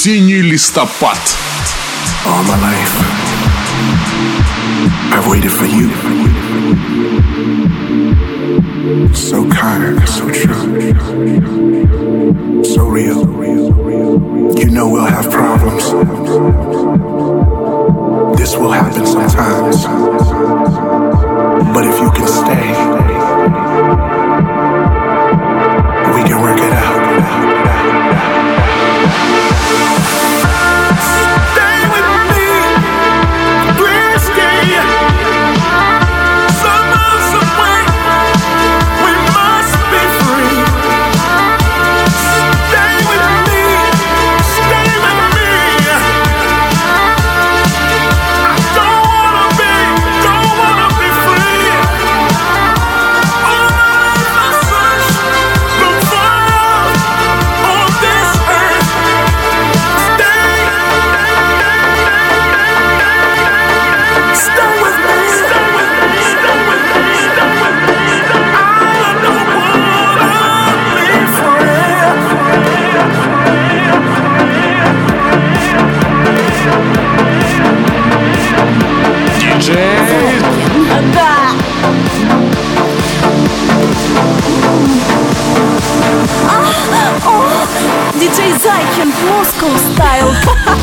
Осенний листопад. All my life, I've waited for you. So kind, so true, so real. You know we'll have problems. This will happen sometimes. But if you can stay, we can work it out. DJ Zaykin, Moscow style.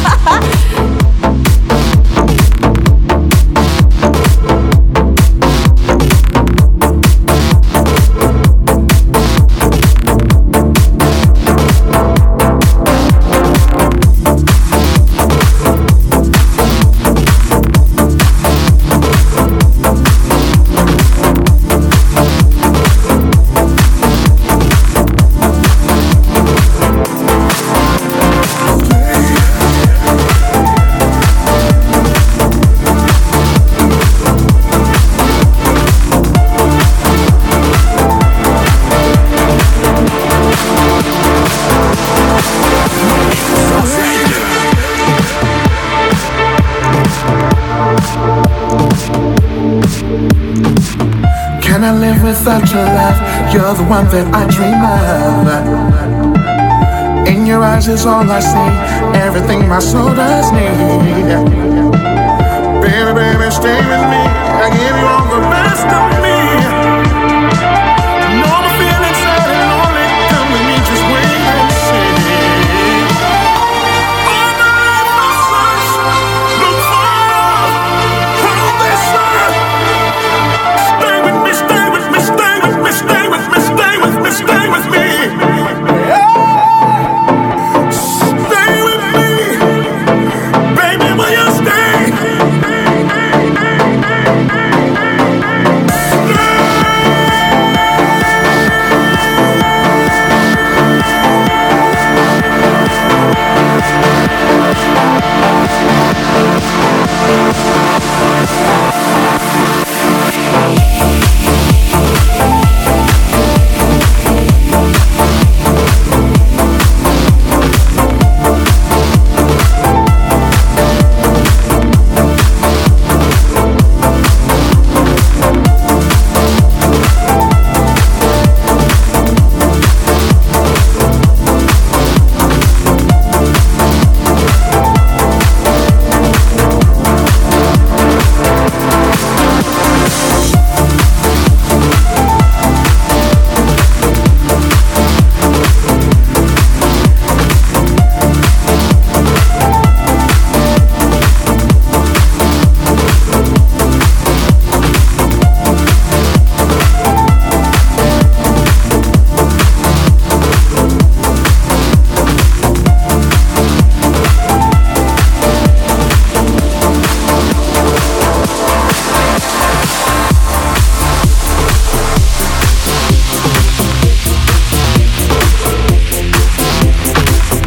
Can I live without your love? You're the one that I dream of. In your eyes is all I see, everything my soul does need.